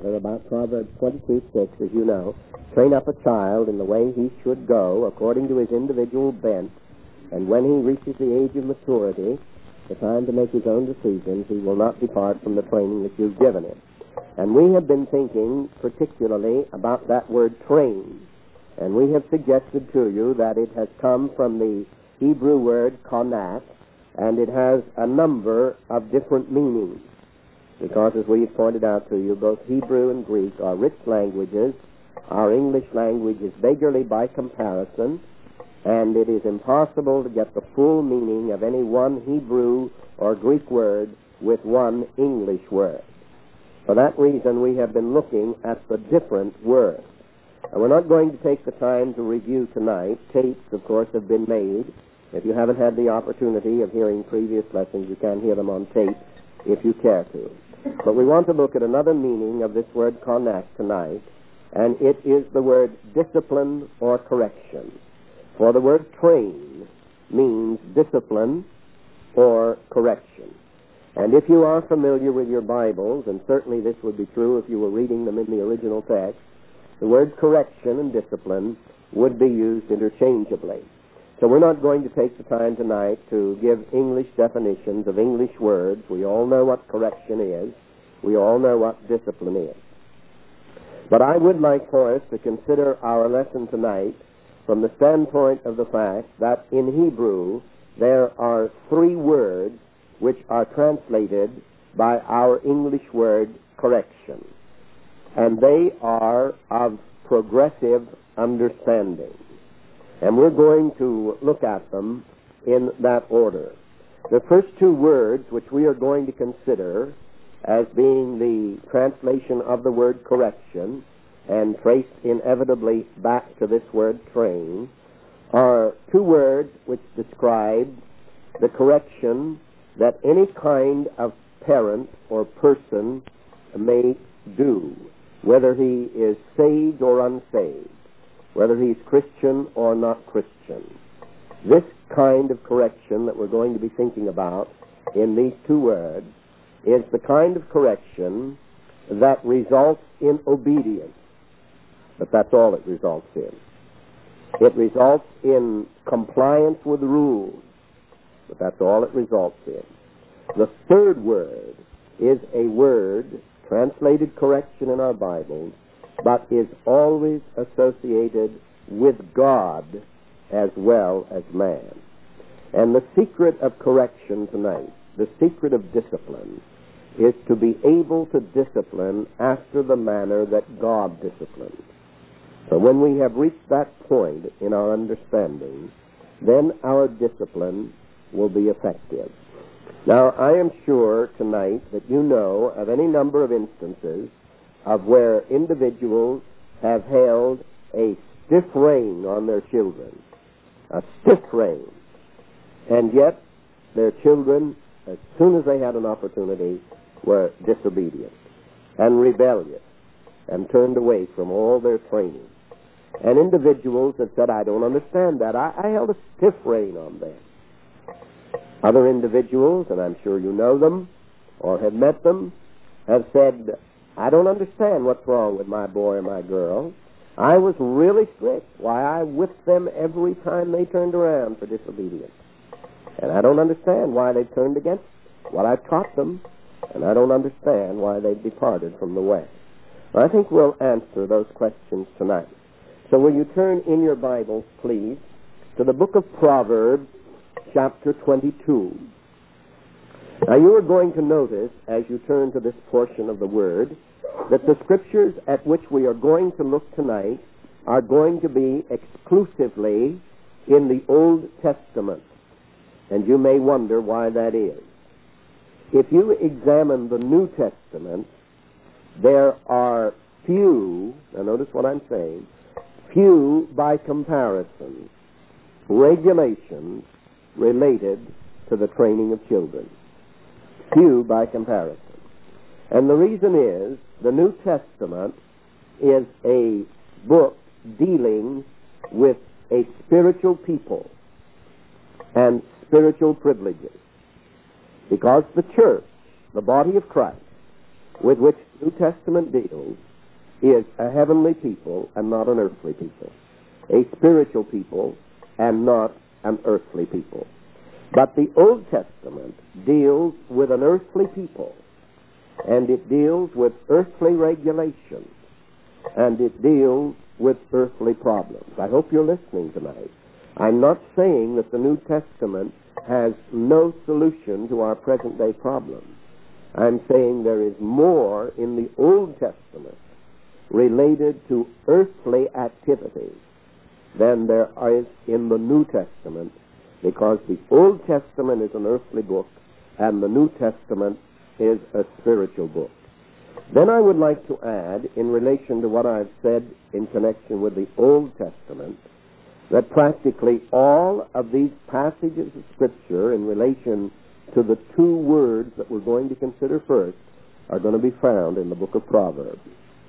Father about Proverbs 22:6, as you know. Train up a child in the way he should go, according to his individual bent, and when he reaches the age of maturity, the time to make his own decisions, he will not depart from the training that you've given him. And we have been thinking particularly about that word train. And we have suggested to you that it has come from the Hebrew word konat, and it has a number of different meanings. Because, as we've pointed out to you, both Hebrew and Greek are rich languages. Our English language is beggarly by comparison, and it is impossible to get the full meaning of any one Hebrew or Greek word with one English word. For that reason, we have been looking at the different words. And we're not going to take the time to review tonight. Tapes, of course, have been made. If you haven't had the opportunity of hearing previous lessons, you can hear them on tape if you care to. But we want to look at another meaning of this word konak tonight, and it is the word discipline or correction. For the word train means discipline or correction. And if you are familiar with your Bibles, and certainly this would be true if you were reading them in the original text, the word correction and discipline would be used interchangeably. So we're not going to take the time tonight to give English definitions of English words. We all know what correction is. We all know what discipline is. But I would like for us to consider our lesson tonight from the standpoint of the fact that in Hebrew there are three words which are translated by our English word correction. And they are of progressive understanding. And we're going to look at them in that order. The first two words which we are going to consider as being the translation of the word correction and traced inevitably back to this word train are two words which describe the correction that any kind of parent or person may do, whether he is saved or unsaved, whether he's Christian or not Christian. This kind of correction that we're going to be thinking about in these two words is the kind of correction that results in obedience. But that's all it results in. It results in compliance with rules. But that's all it results in. The third word is a word translated correction in our Bibles, but is always associated with God as well as man. And the secret of correction tonight, the secret of discipline, is to be able to discipline after the manner that God disciplines. So when we have reached that point in our understanding, then our discipline will be effective. Now, I am sure tonight that you know of any number of instances of where individuals have held a stiff rein on their children, a stiff rein, and yet their children, as soon as they had an opportunity, were disobedient and rebellious and turned away from all their training. And individuals have said, I don't understand that. I held a stiff rein on them. Other individuals, and I'm sure you know them or have met them, have said, I don't understand what's wrong with my boy or my girl. I was really strict. Why, I whipped them every time they turned around for disobedience. And I don't understand why they turned against what I've taught them, and I don't understand why they've departed from the way. I think we'll answer those questions tonight. So will you turn in your Bibles, please, to the book of Proverbs, chapter 22. Now you are going to notice, as you turn to this portion of the Word, that the scriptures at which we are going to look tonight are going to be exclusively in the Old Testament. And you may wonder why that is. If you examine the New Testament, there are few, now notice what I'm saying, few by comparison, regulations related to the training of children. Few by comparison. And the reason is, the New Testament is a book dealing with a spiritual people and spiritual privileges. Because the church, the body of Christ, with which the New Testament deals is a heavenly people and not an earthly people, a spiritual people and not an earthly people. But the Old Testament deals with an earthly people, and it deals with earthly regulations, and it deals with earthly problems. I hope you're listening tonight. I'm not saying that the New Testament has no solution to our present-day problems. I'm saying there is more in the Old Testament related to earthly activities than there is in the New Testament, because the Old Testament is an earthly book and the New Testament is a spiritual book. Then I would like to add, in relation to what I've said in connection with the Old Testament, that practically all of these passages of Scripture in relation to the two words that we're going to consider first are going to be found in the book of Proverbs.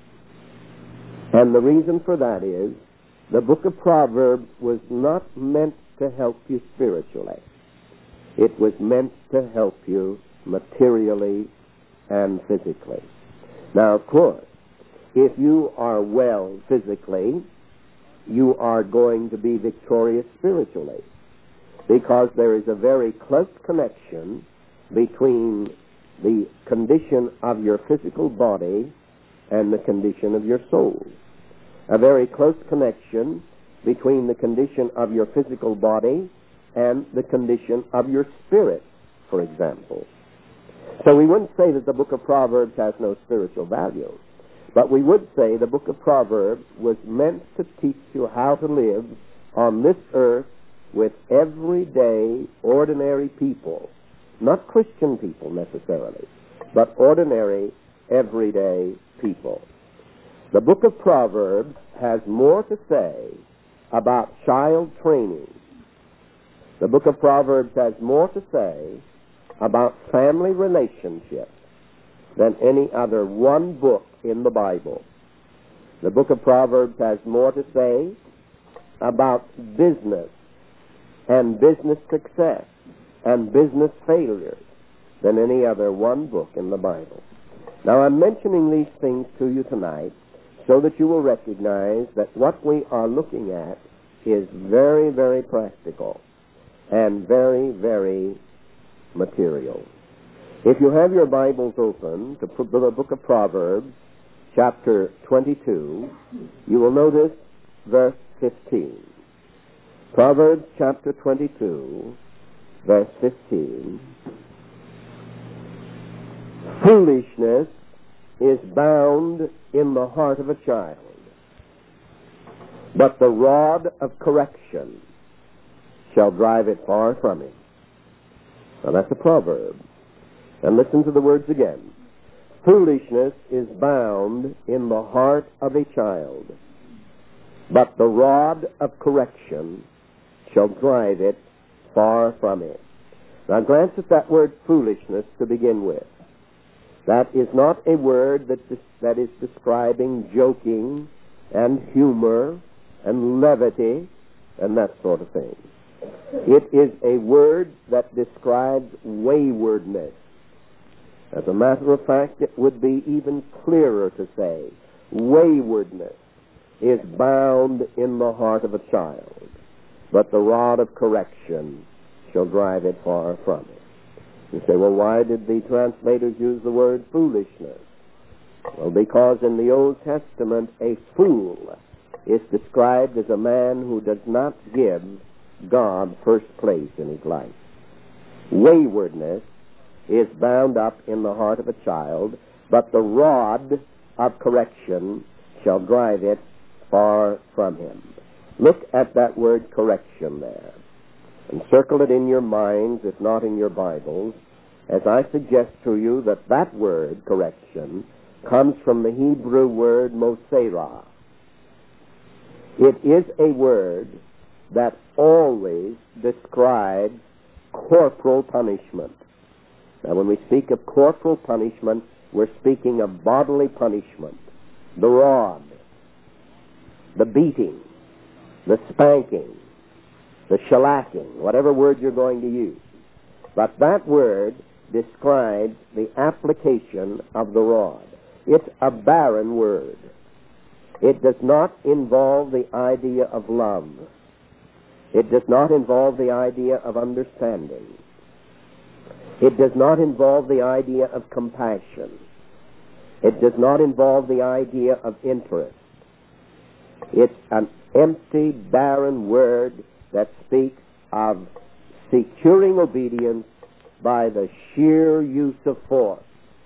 And the reason for that is the book of Proverbs was not meant to help you spiritually. It was meant to help you materially and physically. Now, of course, if you are well physically, you are going to be victorious spiritually, because there is a very close connection between the condition of your physical body and the condition of your soul. A very close connection between the condition of your physical body and the condition of your spirit, for example. So we wouldn't say that the book of Proverbs has no spiritual value, but we would say the book of Proverbs was meant to teach you how to live on this earth with everyday, ordinary people. Not Christian people necessarily, but ordinary, everyday people. The book of Proverbs has more to say about child training. The book of Proverbs has more to say about family relationships than any other one book in the Bible. The book of Proverbs has more to say about business and business success and business failures than any other one book in the Bible. Now, I'm mentioning these things to you tonight so that you will recognize that what we are looking at is very, very practical and very, very material. If you have your Bibles open to the book of Proverbs, chapter 22, you will notice verse 15. Proverbs chapter 22, verse 15. Foolishness is bound in the heart of a child, but the rod of correction shall drive it far from him. Now that's a proverb. And listen to the words again. Foolishness is bound in the heart of a child, but the rod of correction shall drive it far from it. Now glance at that word foolishness to begin with. That is not a word that is describing joking and humor and levity and that sort of thing. It is a word that describes waywardness. As a matter of fact, it would be even clearer to say waywardness is bound in the heart of a child, but the rod of correction shall drive it far from it. You say, well, why did the translators use the word foolishness? Well, because in the Old Testament, a fool is described as a man who does not give God first place in his life. Waywardness is bound up in the heart of a child, but the rod of correction shall drive it far from him. Look at that word correction there, and circle it in your minds, if not in your Bibles, as I suggest to you that that word, correction, comes from the Hebrew word moserah. It is a word that always describes corporal punishment. Now, when we speak of corporal punishment, we're speaking of bodily punishment. The rod, the beating, the spanking, the shellacking, whatever word you're going to use. But that word describes the application of the rod. It's a barren word. It does not involve the idea of love. It does not involve the idea of understanding. It does not involve the idea of compassion. It does not involve the idea of interest. It's an empty, barren word that speaks of securing obedience by the sheer use of force.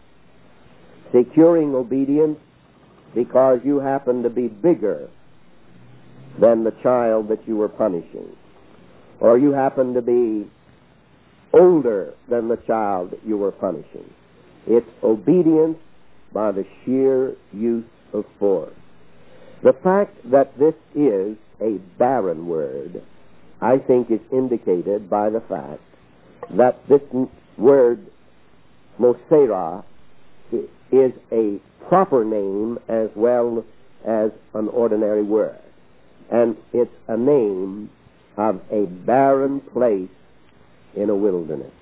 Securing obedience because you happen to be bigger than the child that you were punishing, or you happen to be older than the child that you were punishing. It's obedience by the sheer use of force. The fact that this is a barren word, I think, is indicated by the fact that this word, Mosera, is a proper name as well as an ordinary word. And it's a name of a barren place in a wilderness.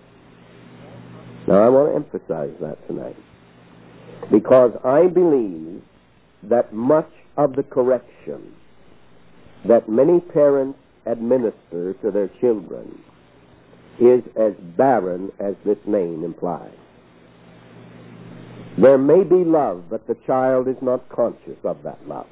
Now, I want to emphasize that tonight, because I believe that much of the correction that many parents administer to their children is as barren as this name implies. There may be love, but the child is not conscious of that love.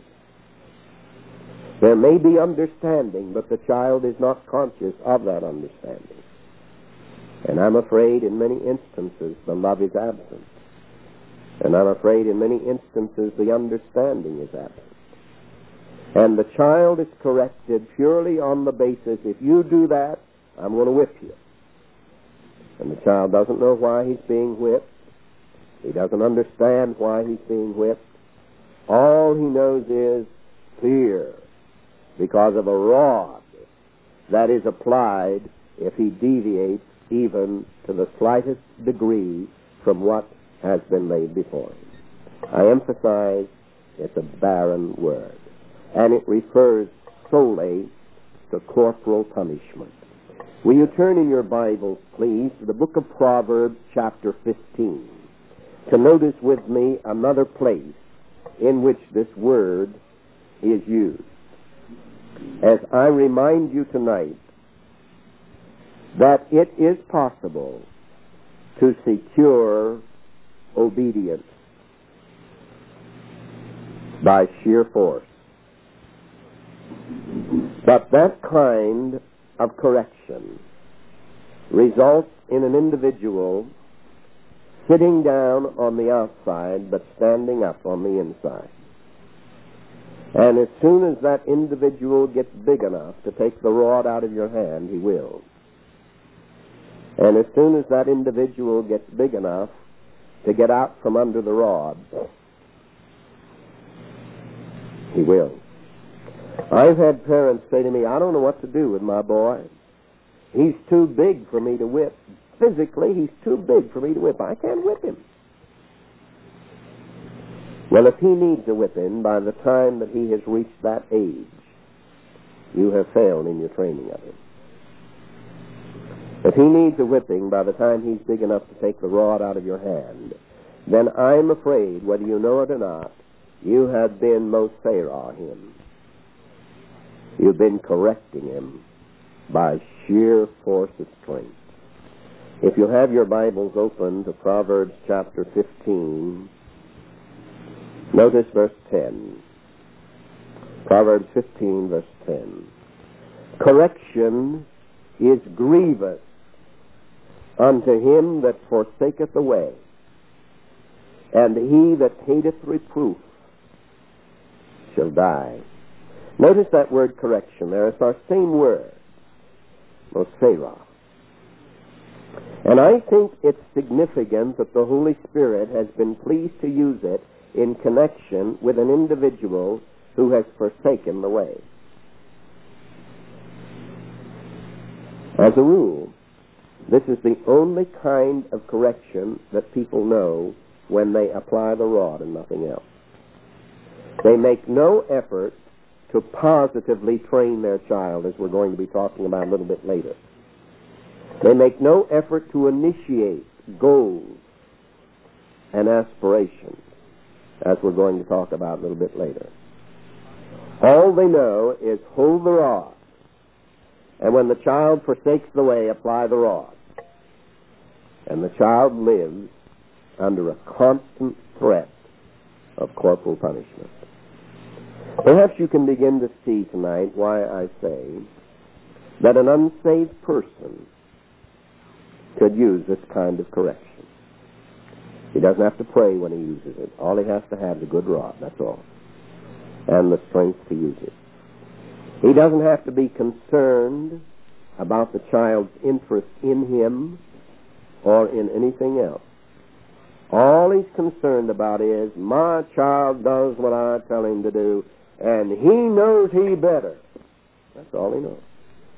There may be understanding, but the child is not conscious of that understanding. And I'm afraid in many instances the love is absent. And I'm afraid in many instances the understanding is absent. And the child is corrected purely on the basis, if you do that, I'm going to whip you. And the child doesn't know why he's being whipped. He doesn't understand why he's being whipped. All he knows is fear, because of a rod that is applied if he deviates even to the slightest degree from what has been laid before him. I emphasize it's a barren word, and it refers solely to corporal punishment. Will you turn in your Bibles, please, to the book of Proverbs, chapter 15, to notice with me another place in which this word is used, as I remind you tonight that it is possible to secure obedience by sheer force. But that kind of correction results in an individual sitting down on the outside but standing up on the inside. And as soon as that individual gets big enough to take the rod out of your hand, he will. And as soon as that individual gets big enough to get out from under the rod, he will. I've had parents say to me, I don't know what to do with my boy. He's too big for me to whip. Physically, he's too big for me to whip. I can't whip him. Well, if he needs a whipping by the time that he has reached that age, you have failed in your training of him. If he needs a whipping by the time he's big enough to take the rod out of your hand, then I'm afraid, whether you know it or not, you have been Mosera him. You've been correcting him by sheer force of strength. If you have your Bibles open to Proverbs chapter 15, notice verse 10. Proverbs 15, verse 10. Correction is grievous unto him that forsaketh the way, and he that hateth reproof shall die. Notice that word correction there. It's our same word, Mosera. And I think it's significant that the Holy Spirit has been pleased to use it in connection with an individual who has forsaken the way. As a rule, this is the only kind of correction that people know when they apply the rod and nothing else. They make no effort to positively train their child, as we're going to be talking about a little bit later. They make no effort to initiate goals and aspirations, as we're going to talk about a little bit later. All they know is hold the rod, and when the child forsakes the way, apply the rod. And the child lives under a constant threat of corporal punishment. Perhaps you can begin to see tonight why I say that an unsaved person could use this kind of correction. He doesn't have to pray when he uses it. All he has to have is a good rod, that's all, and the strength to use it. He doesn't have to be concerned about the child's interest in him or in anything else. All he's concerned about is, my child does what I tell him to do, and he knows he better. That's all he knows.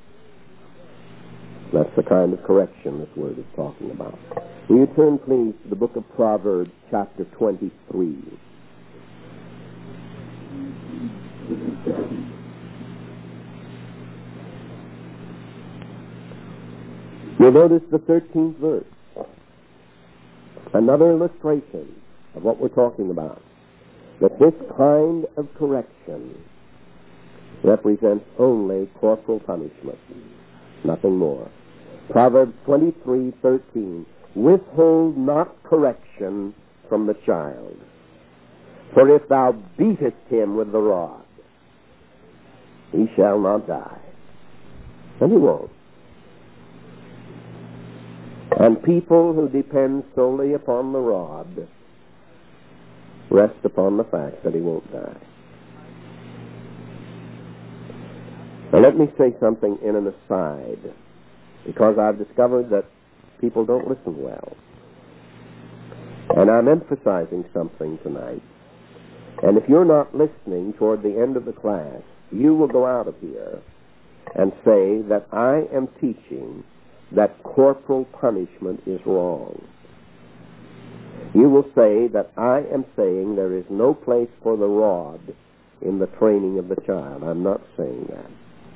That's the kind of correction this word is talking about. Will you turn, please, to the book of Proverbs, chapter 23. You'll notice the 13th verse. Another illustration of what we're talking about. That this kind of correction represents only corporal punishment, nothing more. Proverbs 23:13, withhold not correction from the child, for if thou beatest him with the rod, he shall not die. And he won't. And people who depend solely upon the rod rest upon the fact that he won't die. Now let me say something in an aside, because I've discovered that people don't listen well. And I'm emphasizing something tonight. And if you're not listening toward the end of the class, you will go out of here and say that I am teaching that corporal punishment is wrong. You will say that I am saying there is no place for the rod in the training of the child. I'm not saying that.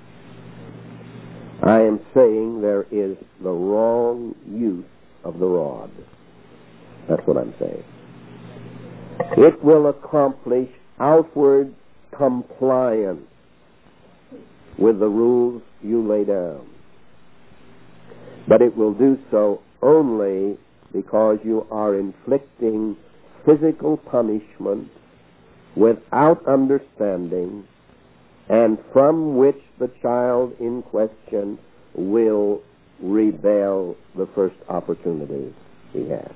I am saying there is the wrong use of the rod. That's what I'm saying. It will accomplish outward compliance with the rules you lay down. But it will do so only because you are inflicting physical punishment without understanding, and from which the child in question will rebel the first opportunity he has.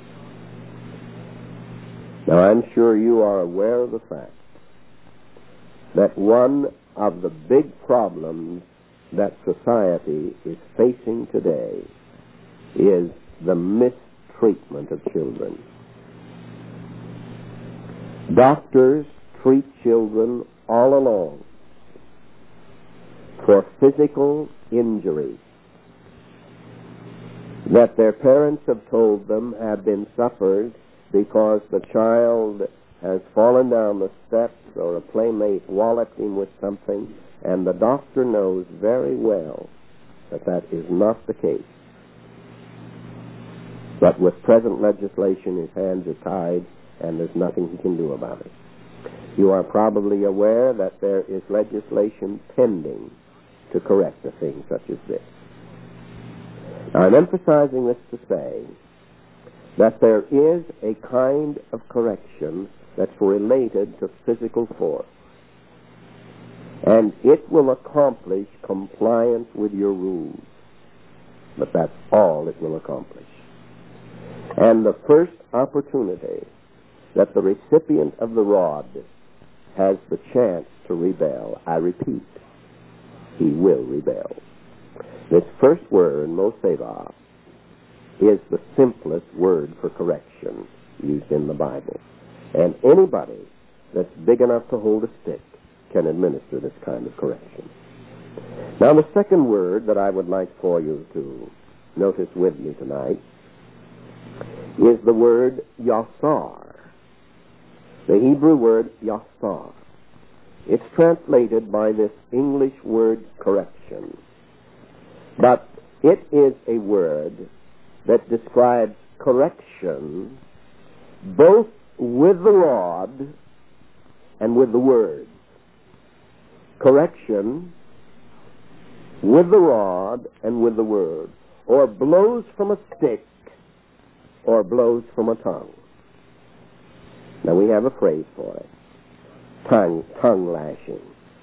Now, I'm sure you are aware of the fact that one of the big problems that society is facing today is the mistreatment of children. Doctors treat children all along for physical injuries that their parents have told them have been suffered because the child has fallen down the steps or a playmate walloped him with something, and the doctor knows very well that that is not the case. But with present legislation, his hands are tied, and there's nothing he can do about it. You are probably aware that there is legislation pending to correct a thing such as this. Now, I'm emphasizing this to say that there is a kind of correction that's related to physical force, and it will accomplish compliance with your rules. But that's all it will accomplish. And the first opportunity that the recipient of the rod has the chance to rebel, I repeat, he will rebel. This first word, moseva, is the simplest word for correction used in the Bible. And anybody that's big enough to hold a stick can administer this kind of correction. Now, the second word that I would like for you to notice with me tonight is the word yasar. The Hebrew word yasar. It's translated by this English word correction. But it is a word that describes correction both with the rod and with the word. Correction with the rod and with the word, or blows from a stick or blows from a tongue. Now we have a phrase for it. Tongue lashing.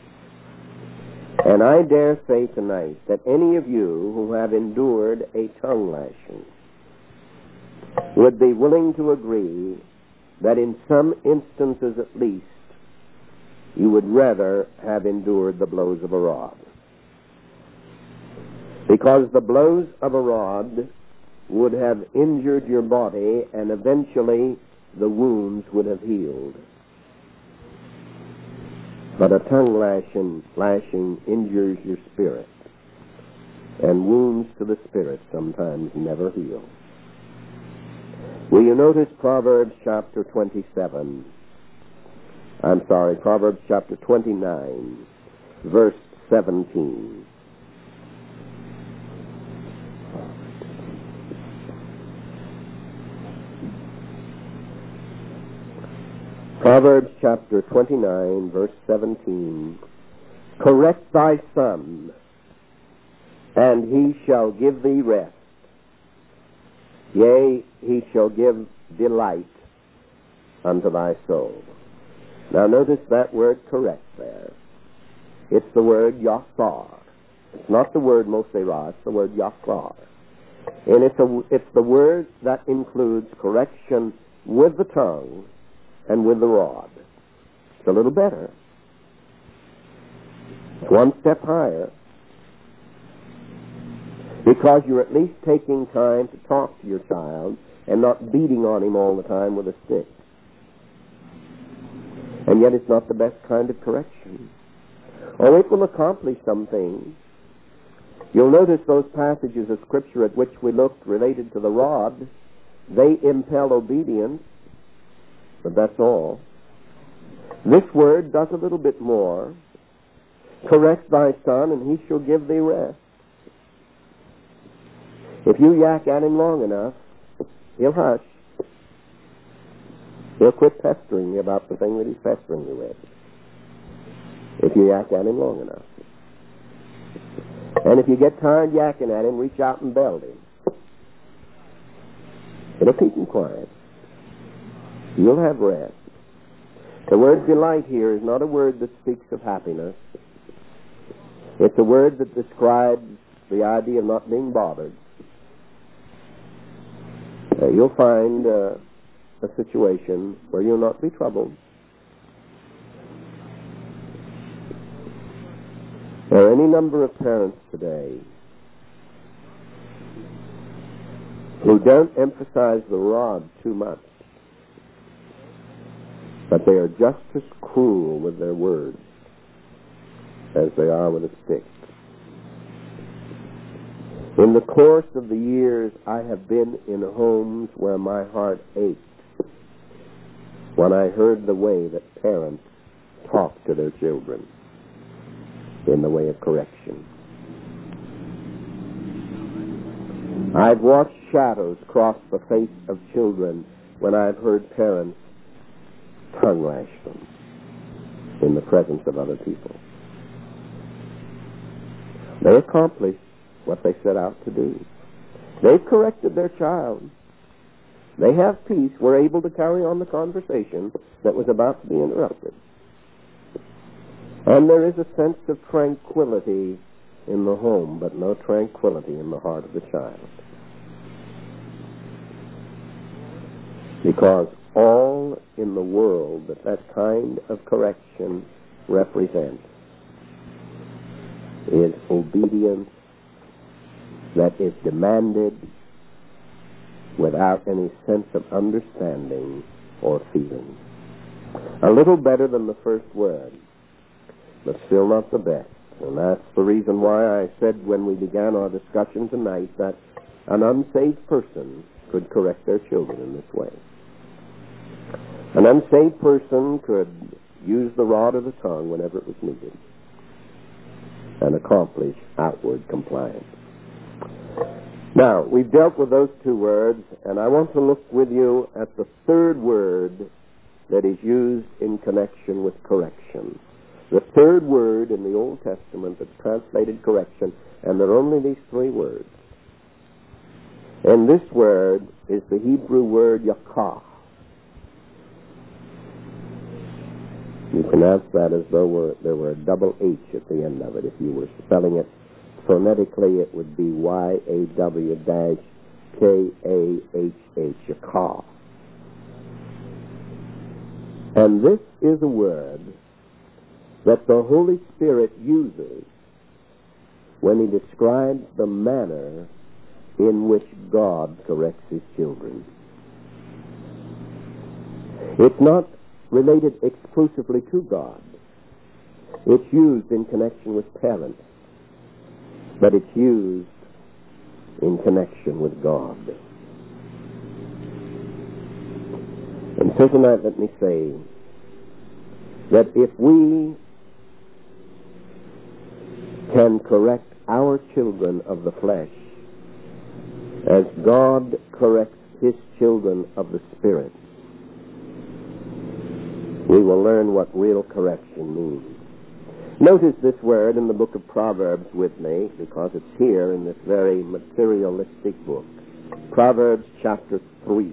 And I dare say tonight that any of you who have endured a tongue lashing would be willing to agree that in some instances at least you would rather have endured the blows of a rod. Because the blows of a rod would have injured your body and eventually the wounds would have healed. But a tongue lashing injures your spirit, and wounds to the spirit sometimes never heal. Will you notice Proverbs chapter 29, verse 17. Proverbs chapter 29, verse 17. Correct thy son, and he shall give thee rest. Yea, he shall give delight unto thy soul. Now notice that word correct there. It's the word yasar. It's not the word moserah, it's the word yasar. And it's the word that includes correction with the tongue and with the rod. It's a little better. It's one step higher. Because you're at least taking time to talk to your child and not beating on him all the time with a stick. And yet it's not the best kind of correction. Oh, it will accomplish some things. You'll notice those passages of Scripture at which we looked related to the rod, they impel obedience, but that's all. This word does a little bit more. Correct thy son, and he shall give thee rest. If you yak at him long enough, he'll hush. He'll quit pestering you about the thing that he's pestering you with. If you yak at him long enough. And if you get tired yakking at him, reach out and belt him. It'll keep him quiet. You'll have rest. The word delight here is not a word that speaks of happiness. It's a word that describes the idea of not being bothered. You'll find a situation where you'll not be troubled. There are any number of parents today who don't emphasize the rod too much, but they are just as cruel with their words as they are with a stick. In the course of the years, I have been in homes where my heart ached when I heard the way that parents talk to their children in the way of correction. I've watched shadows cross the face of children when I've heard parents tongue lash them in the presence of other people. They accomplished what they set out to do. They've corrected their child. They have peace. We're able to carry on the conversation that was about to be interrupted. And there is a sense of tranquility in the home, but no tranquility in the heart of the child. Because all in the world that kind of correction represents is obedience that is demanded without any sense of understanding or feeling. A little better than the first word, but still not the best. And that's the reason why I said when we began our discussion tonight that an unsaved person could correct their children in this way. An unsaved person could use the rod or the tongue whenever it was needed and accomplish outward compliance. Now, we've dealt with those two words, and I want to look with you at the third word that is used in connection with correction. The third word in the Old Testament that's translated correction, and there are only these three words. And this word is the Hebrew word yakah. You pronounce that as though there were a double H at the end of it. If you were spelling it phonetically, it would be Y-A-W-K-A-H-H, yakah. And this is a word that the Holy Spirit uses when he describes the manner in which God corrects his children. It's not related exclusively to God. It's used in connection with parents, but it's used in connection with God. And so tonight, let me say that if we can correct our children of the flesh as God corrects his children of the Spirit, we will learn what real correction means. Notice this word in the book of Proverbs with me, because it's here in this very materialistic book. Proverbs chapter 3.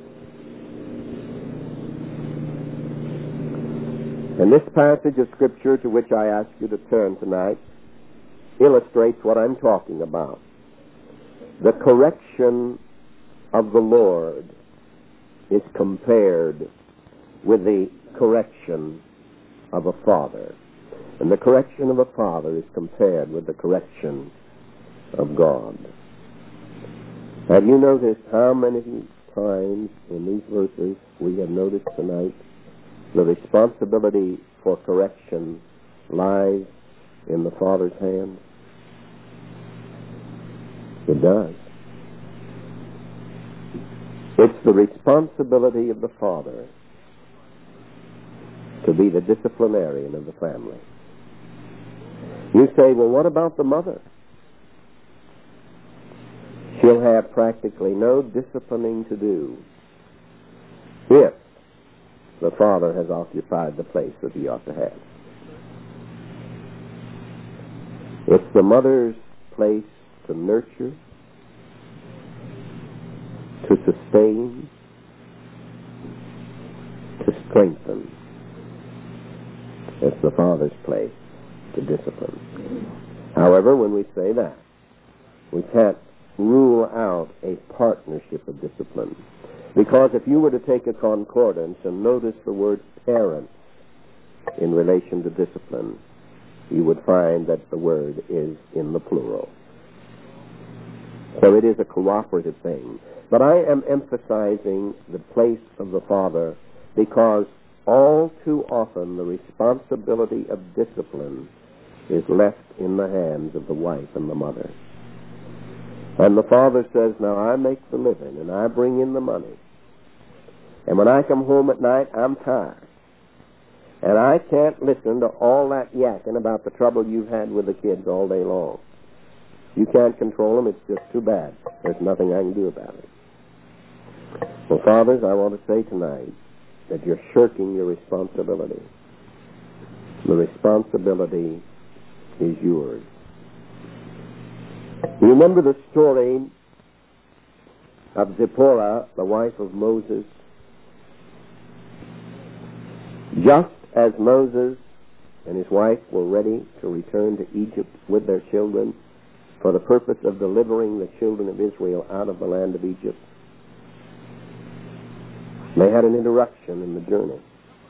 And this passage of Scripture to which I ask you to turn tonight illustrates what I'm talking about. The correction of the Lord is compared with the correction of a father. And the correction of a father is compared with the correction of God. Have you noticed how many times in these verses we have noticed tonight the responsibility for correction lies in the father's hands? It does. It's the responsibility of the father to be the disciplinarian of the family. You say, well, what about the mother? She'll have practically no disciplining to do if the father has occupied the place that he ought to have. It's the mother's place to nurture, to sustain, to strengthen. It's the father's place to discipline. However, when we say that, we can't rule out a partnership of discipline. Because if you were to take a concordance and notice the word parent in relation to discipline, you would find that the word is in the plural. So it is a cooperative thing. But I am emphasizing the place of the father because all too often the responsibility of discipline is left in the hands of the wife and the mother. And the father says, now I make the living and I bring in the money. And when I come home at night, I'm tired. And I can't listen to all that yakking about the trouble you've had with the kids all day long. You can't control them, it's just too bad. There's nothing I can do about it. Well, fathers, I want to say tonight that you're shirking your responsibility. The responsibility is yours. You remember the story of Zipporah, the wife of Moses? Just as Moses and his wife were ready to return to Egypt with their children for the purpose of delivering the children of Israel out of the land of Egypt, they had an interruption in the journey.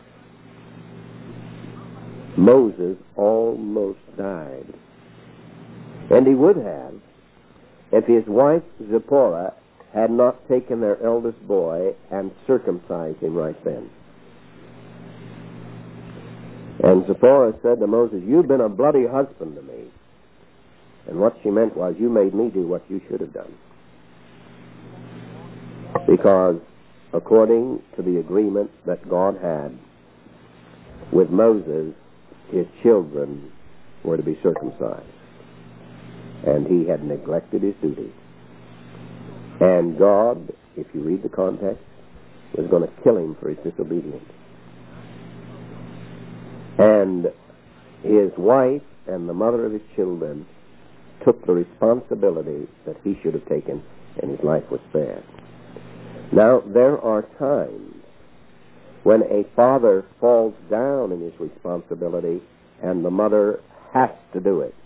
Moses almost died. And he would have if his wife Zipporah had not taken their eldest boy and circumcised him right then. And Zipporah said to Moses, you've been a bloody husband to me. And what she meant was, you made me do what you should have done. Because according to the agreement that God had with Moses, his children were to be circumcised. And he had neglected his duty. And God, if you read the context, was going to kill him for his disobedience. And his wife and the mother of his children took the responsibility that he should have taken, and his life was spared. Now, there are times when a father falls down in his responsibility and the mother has to do it.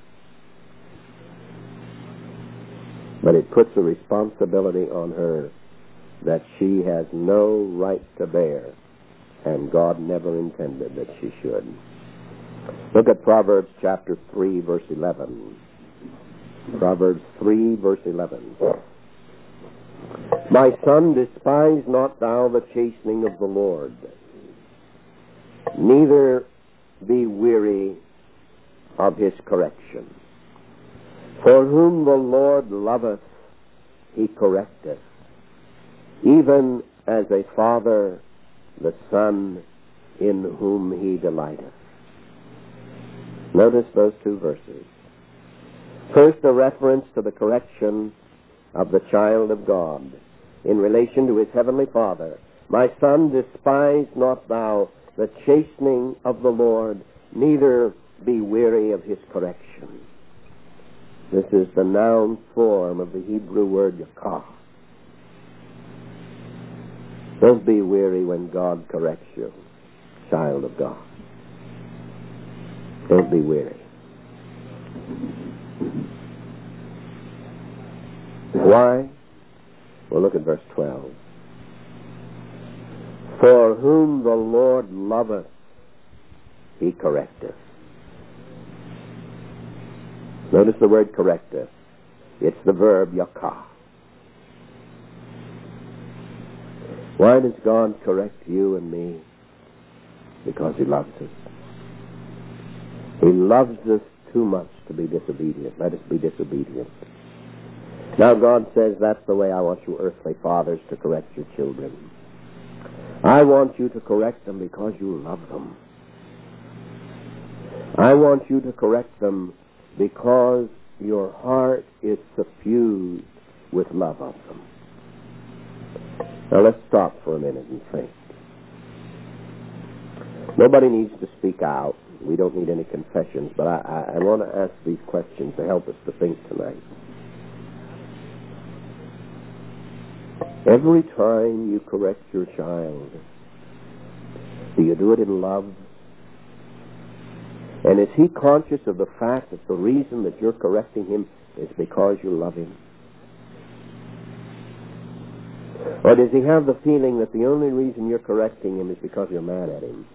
But it puts a responsibility on her that she has no right to bear, and God never intended that she should. Look at Proverbs chapter 3, verse 11. Proverbs 3, verse 11. My son, despise not thou the chastening of the Lord, neither be weary of his correction. For whom the Lord loveth, he correcteth, even as a father the son in whom he delighteth. Notice those two verses. First, a reference to the correction of the child of God in relation to his heavenly Father. My son, despise not thou the chastening of the Lord, neither be weary of his correction. This is the noun form of the Hebrew word yakah. Don't be weary when God corrects you, child of God. Don't be weary. Why? Well, look at verse 12. For whom the Lord loveth, he correcteth. Notice the word correcteth. It's the verb yakah. Why does God correct you and me? Because he loves us. He loves us too much to be disobedient. Let us be disobedient. Now God says, that's the way I want you earthly fathers to correct your children. I want you to correct them because you love them. I want you to correct them because your heart is suffused with love of them. Now let's stop for a minute and think. Nobody needs to speak out. We don't need any confessions, but I want to ask these questions to help us to think tonight. Every time you correct your child, do you do it in love? And is he conscious of the fact that the reason that you're correcting him is because you love him? Or does he have the feeling that the only reason you're correcting him is because you're mad at him?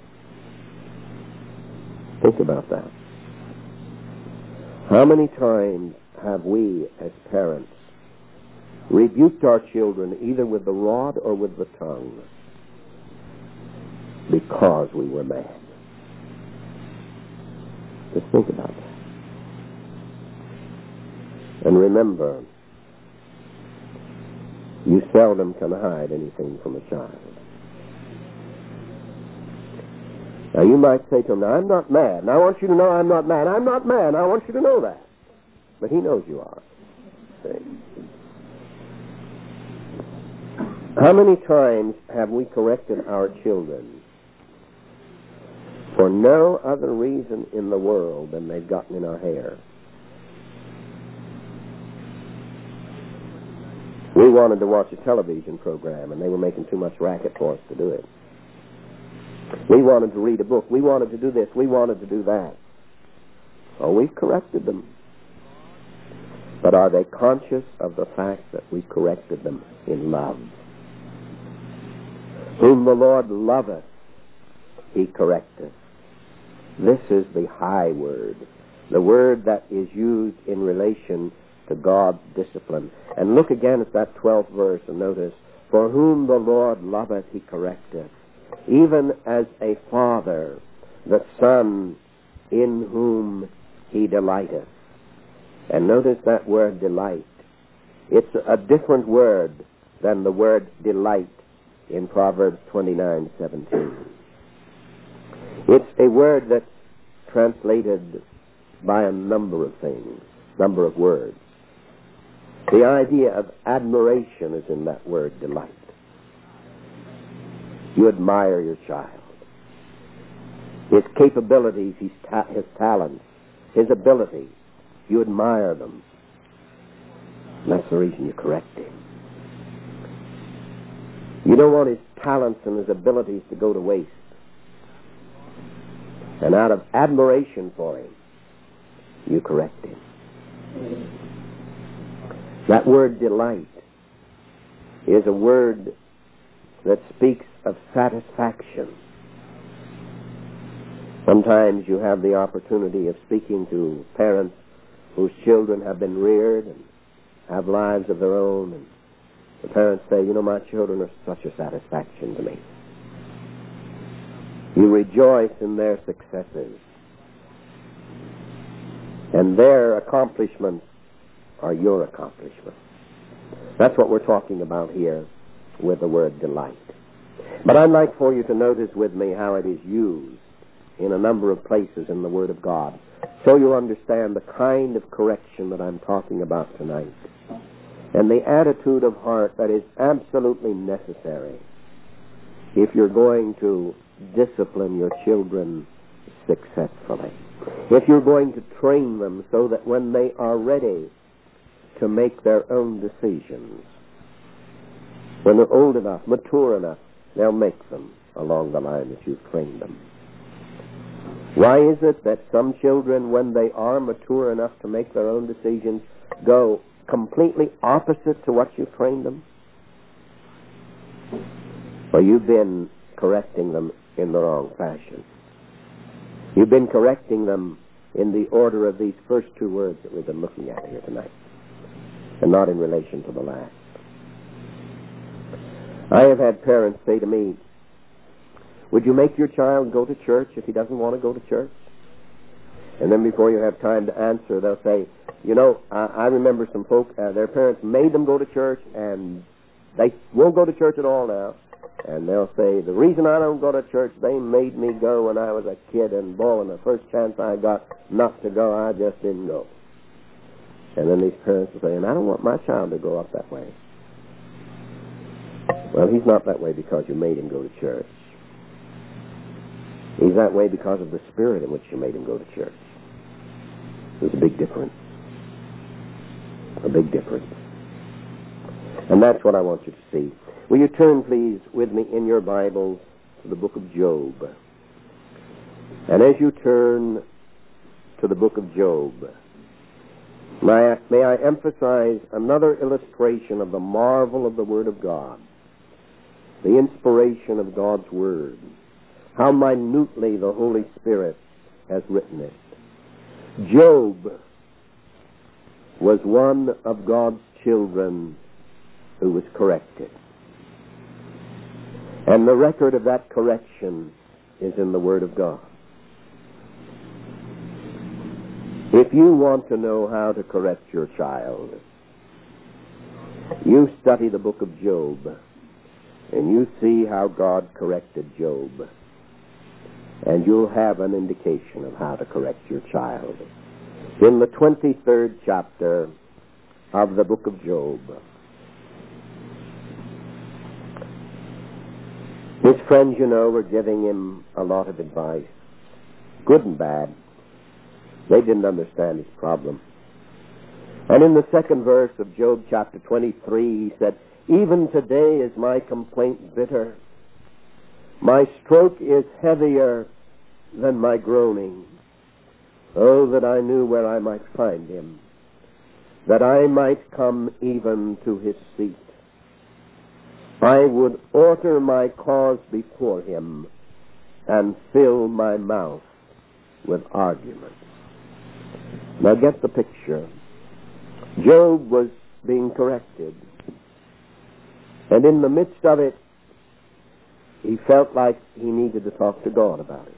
Think about that. How many times have we, as parents, rebuked our children either with the rod or with the tongue because we were mad? Just think about that. And remember, you seldom can hide anything from a child. Now you might say to him, now I'm not mad. Now I want you to know I'm not mad. I'm not mad. I want you to know that. But he knows you are. See? How many times have we corrected our children for no other reason in the world than they've gotten in our hair? We wanted to watch a television program, and they were making too much racket for us to do it. We wanted to read a book. We wanted to do this. We wanted to do that. Oh, we've corrected them. But are they conscious of the fact that we corrected them in love? Whom the Lord loveth, he correcteth. This is the high word, the word that is used in relation to God's discipline. And look again at that 12th verse and notice, for whom the Lord loveth, he correcteth, even as a father the son in whom he delighteth. And notice that word delight. It's a different word than the word delight in Proverbs 29:17. It's a word that's translated by a number of things, number of words. The idea of admiration is in that word, delight. You admire your child. His capabilities, his talents, his abilities. You admire them. And that's the reason you correct him. You don't want his talents and his abilities to go to waste. And out of admiration for him, you correct him. That word delight is a word that speaks of satisfaction. Sometimes you have the opportunity of speaking to parents whose children have been reared and have lives of their own, and the parents say, you know, my children are such a satisfaction to me. You rejoice in their successes, and their accomplishments are your accomplishments. That's what we're talking about here with the word delight. But I'd like for you to notice with me how it is used in a number of places in the Word of God, so you'll understand the kind of correction that I'm talking about tonight, and the attitude of heart that is absolutely necessary if you're going to discipline your children successfully, if you're going to train them so that when they are ready to make their own decisions, when they're old enough, mature enough, they'll make them along the line that you've trained them. Why is it that some children, when they are mature enough to make their own decisions, go completely opposite to what you've trained them? Well, you've been correcting them in the wrong fashion. You've been correcting them in the order of these first two words that we've been looking at here tonight, and not in relation to the last. I have had parents say to me, would you make your child go to church if he doesn't want to go to church? And then before you have time to answer, they'll say, you know, I remember some folk, their parents made them go to church, and they won't go to church at all now. And they'll say, the reason I don't go to church, they made me go when I was a kid, and boy, when the first chance I got not to go, I just didn't go. And then these parents will say, and I don't want my child to grow up that way. Well, he's not that way because you made him go to church. He's that way because of the spirit in which you made him go to church. There's a big difference. A big difference. And that's what I want you to see. Will you turn, please, with me in your Bibles to the book of Job? And as you turn to the book of Job, may I emphasize another illustration of the marvel of the Word of God, the inspiration of God's Word, how minutely the Holy Spirit has written it. Job was one of God's children who was corrected. And the record of that correction is in the Word of God. If you want to know how to correct your child, you study the book of Job, and you see how God corrected Job, and you'll have an indication of how to correct your child. In the 23rd chapter of the book of Job, his friends, you know, were giving him a lot of advice, good and bad. They didn't understand his problem. And in the second verse of Job chapter 23, he said, even today is my complaint bitter. My stroke is heavier than my groaning. Oh, that I knew where I might find him, that I might come even to his seat. I would order my cause before him and fill my mouth with arguments. Now get the picture. Job was being corrected, and in the midst of it, he felt like he needed to talk to God about it.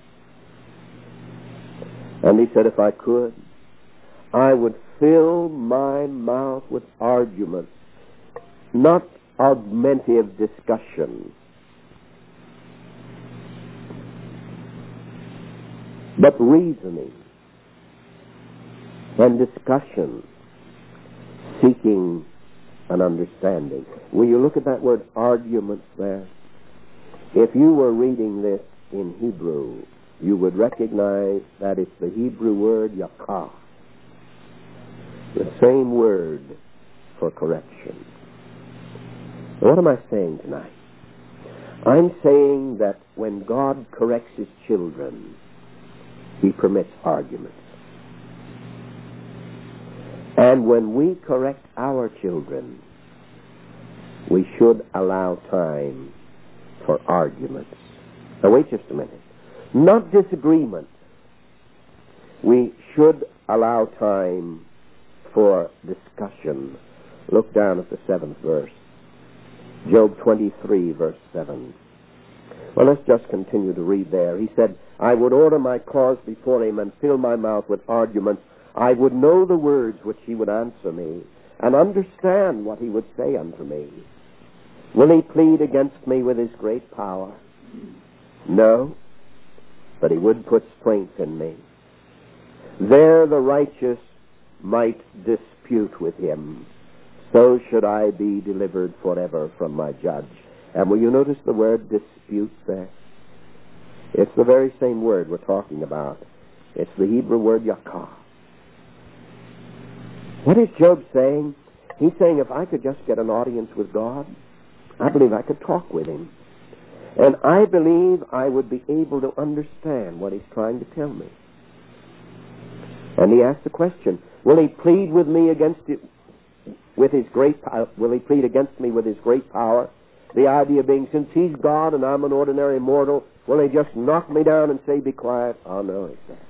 And he said, if I could, I would fill my mouth with arguments, not augmentative discussion, but reasoning and discussion, seeking an understanding. Will you look at that word arguments there? If you were reading this in Hebrew, you would recognize that it's the Hebrew word yakah, the same word for correction. What am I saying tonight? I'm saying that when God corrects his children, he permits arguments. And when we correct our children, we should allow time for arguments. Now wait just a minute. Not disagreement. We should allow time for discussion. Look down at the 7th verse. Job 23, verse 7. Well, let's just continue to read there. He said, I would order my cause before him and fill my mouth with arguments. I would know the words which he would answer me and understand what he would say unto me. Will he plead against me with his great power? No, but he would put strength in me. There the righteous might dispute with him. So should I be delivered forever from my judge. And will you notice the word dispute there? It's the very same word we're talking about. It's the Hebrew word yakah. What is Job saying? He's saying if I could just get an audience with God, I believe I could talk with him. And I believe I would be able to understand what he's trying to tell me. And he asked the question, will he plead with me against it? With his great power, will he plead against me with his great power? The idea being, since he's God and I'm an ordinary mortal, will he just knock me down and say, be quiet? Oh, no, he said.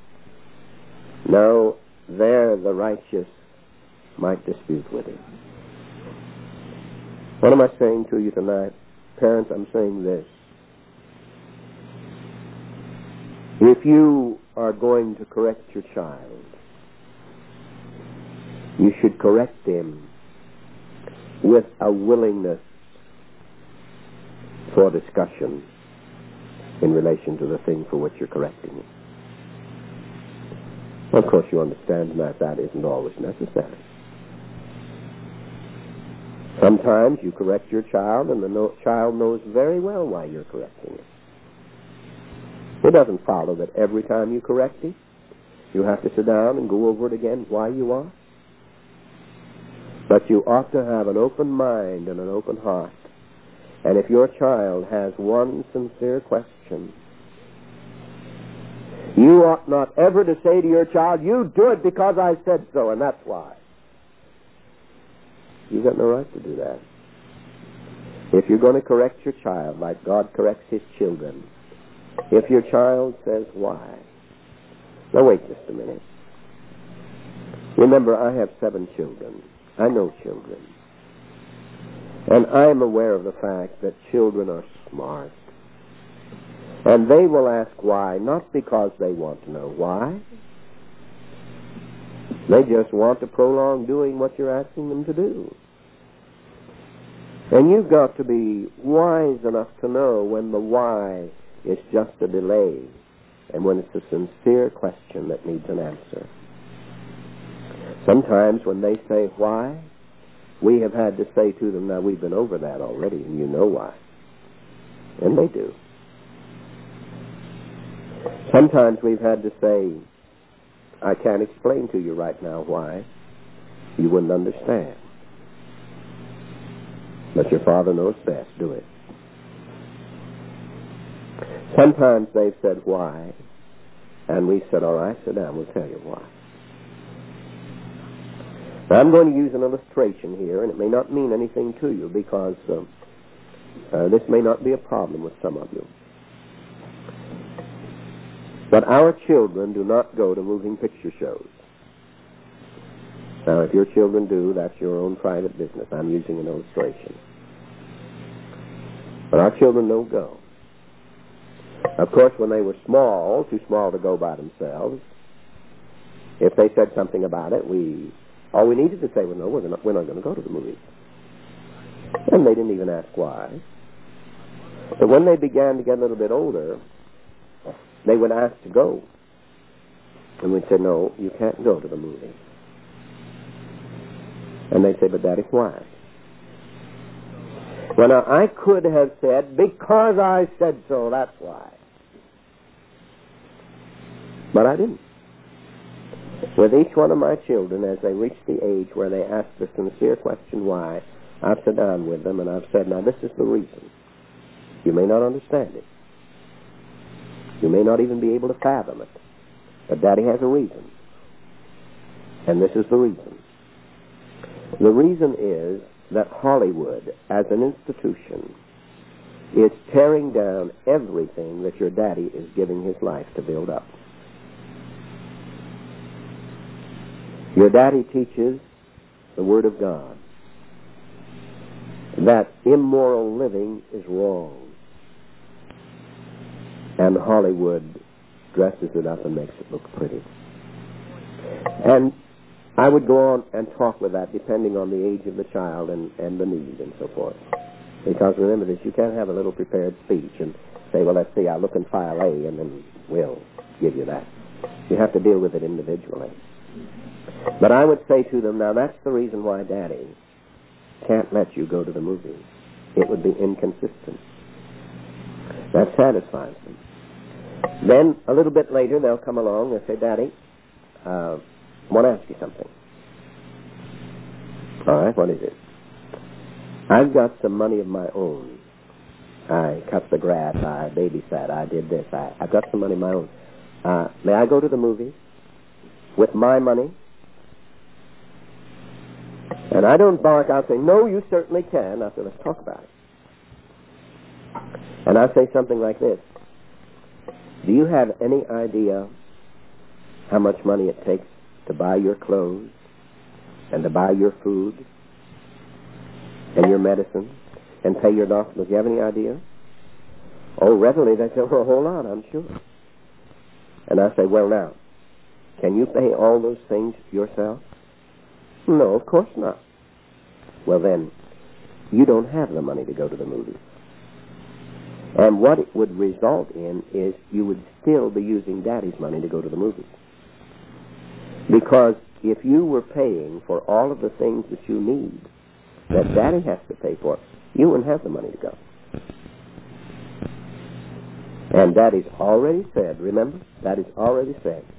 No, there the righteous might dispute with him. What am I saying to you tonight? Parents, I'm saying this. If you are going to correct your child, you should correct him with a willingness for discussion in relation to the thing for which you're correcting him. Of course, you understand that isn't always necessary. Sometimes you correct your child and the child knows very well why you're correcting him. It doesn't follow that every time you correct him, you have to sit down and go over it again why you are. But you ought to have an open mind and an open heart. And if your child has one sincere question, you ought not ever to say to your child, you do it because I said so, and that's why. You've got no right to do that. If you're going to correct your child like God corrects his children, if your child says why. Now wait just a minute. Remember, I have 7 children. I know children. And I'm aware of the fact that children are smart. And they will ask why, not because they want to know why. They just want to prolong doing what you're asking them to do. And you've got to be wise enough to know when the why is just a delay and when it's a sincere question that needs an answer. Sometimes when they say why, we have had to say to them, now we've been over that already and you know why. And they do. Sometimes we've had to say, I can't explain to you right now why. You wouldn't understand. But your father knows best, do it. Sometimes they've said why, and we said, all right, sit down, we'll tell you why. Now, I'm going to use an illustration here, and it may not mean anything to you because this may not be a problem with some of you. But our children do not go to moving picture shows. Now, if your children do, that's your own private business. I'm using an illustration. But our children don't go. Of course, when they were small, too small to go by themselves, if they said something about it, all we needed to say was, no, we're not going to go to the movies. And they didn't even ask why. But when they began to get a little bit older, they would ask to go. And we'd say, no, you can't go to the movie. And they say, but Daddy, why? Well, now, I could have said, because I said so, that's why. But I didn't. With each one of my children, as they reach the age where they ask the sincere question why, I've sat down with them and I've said, now this is the reason. You may not understand it. You may not even be able to fathom it. But Daddy has a reason. And this is the reason. The reason is that Hollywood, as an institution, is tearing down everything that your daddy is giving his life to build up. Your daddy teaches the Word of God, that immoral living is wrong. And Hollywood dresses it up and makes it look pretty. And I would go on and talk with that depending on the age of the child and the need and so forth. Because remember this, you can't have a little prepared speech and say, well, let's see, I'll look in file A and then we'll give you that. You have to deal with it individually. But I would say to them, now that's the reason why Daddy can't let you go to the movies. It would be inconsistent. That satisfies them. Then, a little bit later, they'll come along and say, Daddy, I want to ask you something. All right, what is it? I've got some money of my own. I cut the grass, I babysat, I did this. I've got some money of my own. May I go to the movies with my money? And I don't bark out saying, no, you certainly can. I say, let's talk about it. And I say something like this. Do you have any idea how much money it takes to buy your clothes and to buy your food and your medicine and pay your doctor? Do you have any idea? Oh, readily, they say, well, a whole lot, I'm sure. And I say, well, now, can you pay all those things yourself? No, of course not. Well, then, you don't have the money to go to the movies. And what it would result in is you would still be using Daddy's money to go to the movies. Because if you were paying for all of the things that you need, that Daddy has to pay for, you wouldn't have the money to go. And Daddy's already said, remember? Daddy's already said,